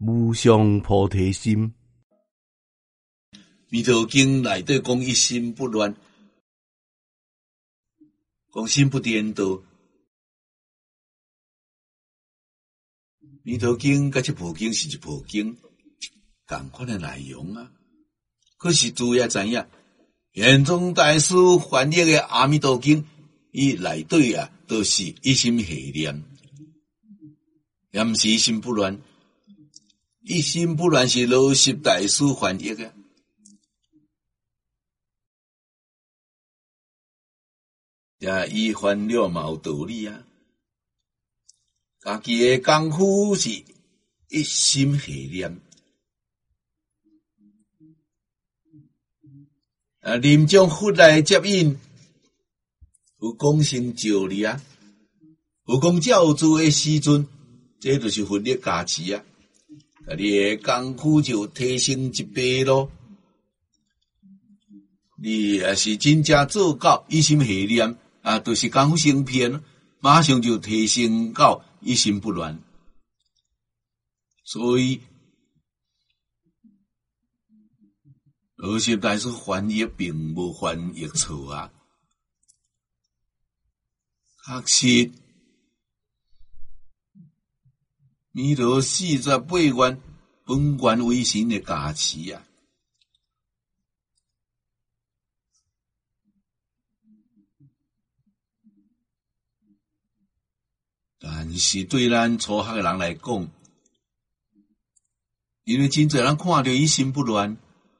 无上菩提心。 弥陀经内底讲一心不乱，讲心不颠倒。弥陀经甲这部经是一部经，同款的内容啊。可是诸位知影，玄奘大师翻译的阿弥陀经，伊内底啊都是一心系念，也毋是一心不乱。一心不乱是罗什大师翻译的。也伊翻了嘛有道理啊。家己的功夫是一心系念。临终佛来接引，有讲成就你啊，有讲教主的时阵，这就是佛的加持啊。你的功夫就提升一倍咯。你也是真正做到一心系念啊，就是功夫成片，马上就提升到一心不乱。所以罗什大师翻译并无翻译错啊，确实弥陀48愿本愿为神的加持啊。但是对咱初学的人来讲，因为真侪人看到一心不乱，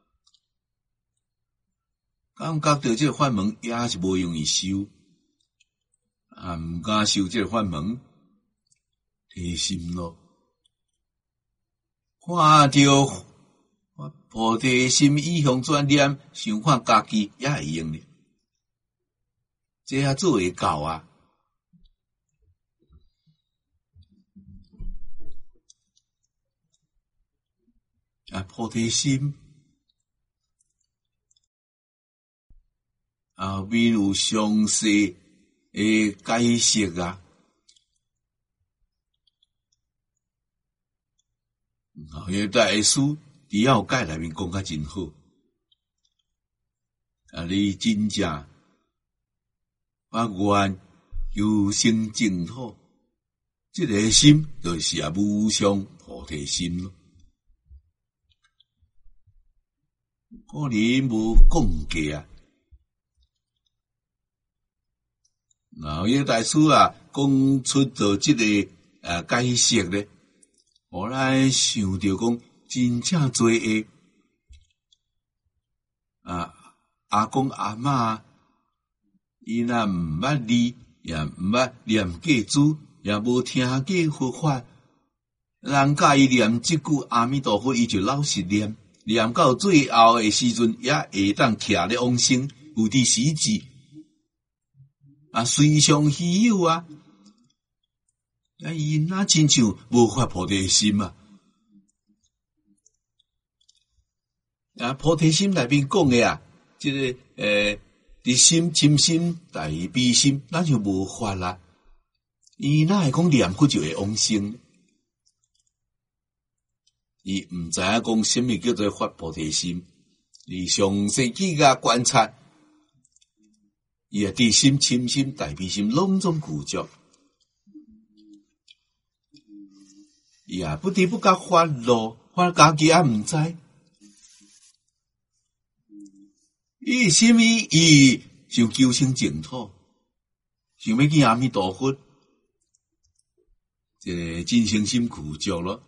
感觉到这个法门也是无容易修，毋敢修这个法门，提心咯。看到菩提心意向转念，想看家己也会用哩，这也做会到啊。菩提心后面有详细的解释啊。那大师伫要解内面讲甲真好。你真正发愿求生净土，这个心就是无上菩提心咯。可能无讲价啊。然后那大师啊，讲出到这个解释咧，互咱想到讲真正多的阿公阿嬷，伊若毋捌字，也毋捌念偈子，也无听过佛法，人甲伊念即句阿弥陀佛，伊就老实念。念到最后的时阵，也会当徛咧往生，有伫时至随上稀有啊！伊那亲像无发菩提心啊！菩提心内面讲的啊，这个直心、深心、大悲心，咱就无发啦。伊哪会讲念佛就会往生？伊毋知影讲什么叫做发菩提心，你详细去甲观察，伊直心、深心、大悲心拢总具足，伊也不得不甲发咯，发家己也毋知。伊什么伊想求生净土，想要见阿弥陀佛，这个真诚心具足咯。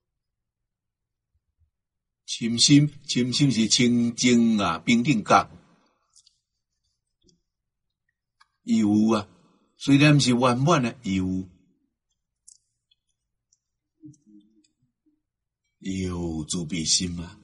深心是清净啊，平等觉。有啊，虽然是圆满的，有慈悲心啊。